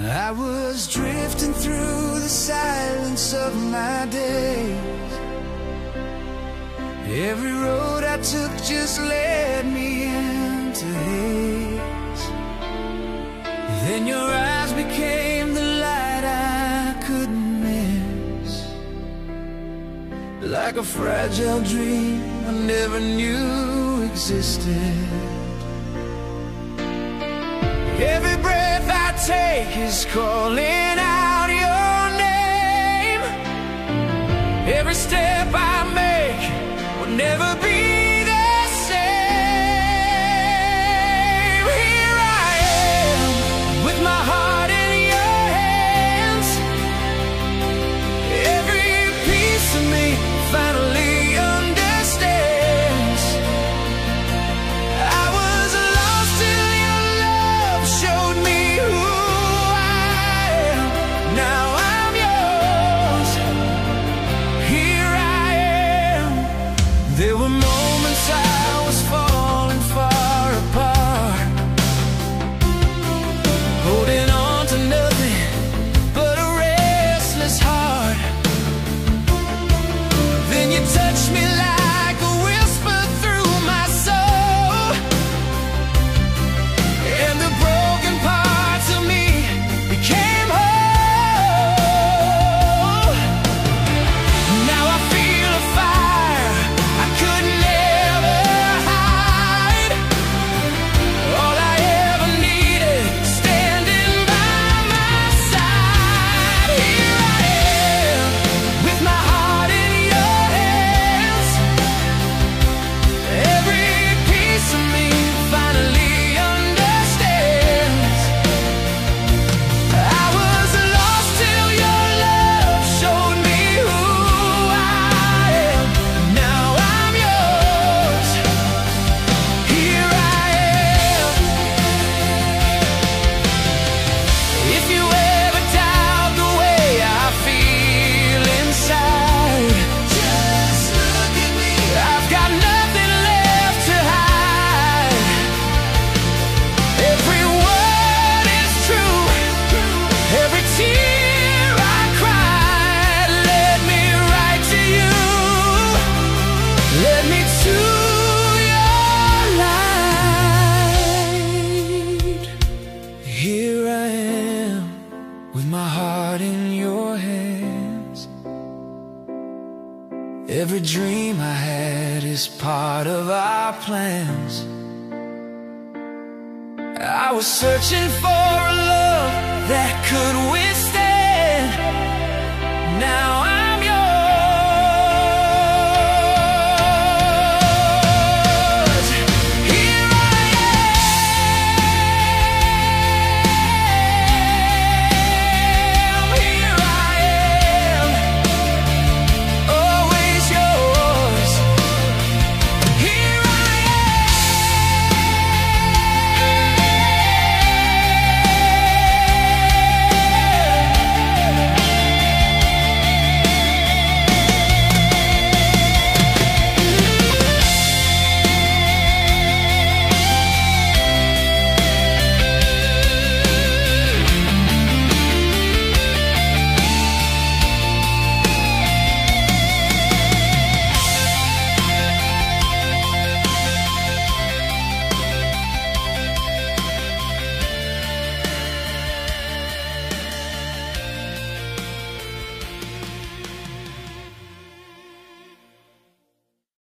I was drifting through the silence of my days. Every road I took just led me into haze. Then your eyes became the light I couldn't miss, like a fragile dream I never knew existed. Every breath I take is calling out your name. Every step I make will never be the same. Here I am, with my heart in your hands. Every piece of me finally understands. I was lost till your love showed me who I am. Now I'm yours. Here I am. There were moments I was falling far apart, holding on to nothing but a restless heart. Then you touched me like a whisper through my soul, and the broken parts of me became whole. Now I feel a fire I could never hide. All I ever needed, standing by my side. Here I am, with my heart in your hands. Every piece of me finally understands. I was lost till your love showed me who I am. Now I'm yours. Here I am. If you ever doubt the way I feel inside, just look at me. I've got nothing left to hide. Every word is true. Every tear I cried led me right to you. Led me to your light. Here I am, with my heart in your hands. Every dream I had is part of our plans. I was searching for a love that could withstand. Now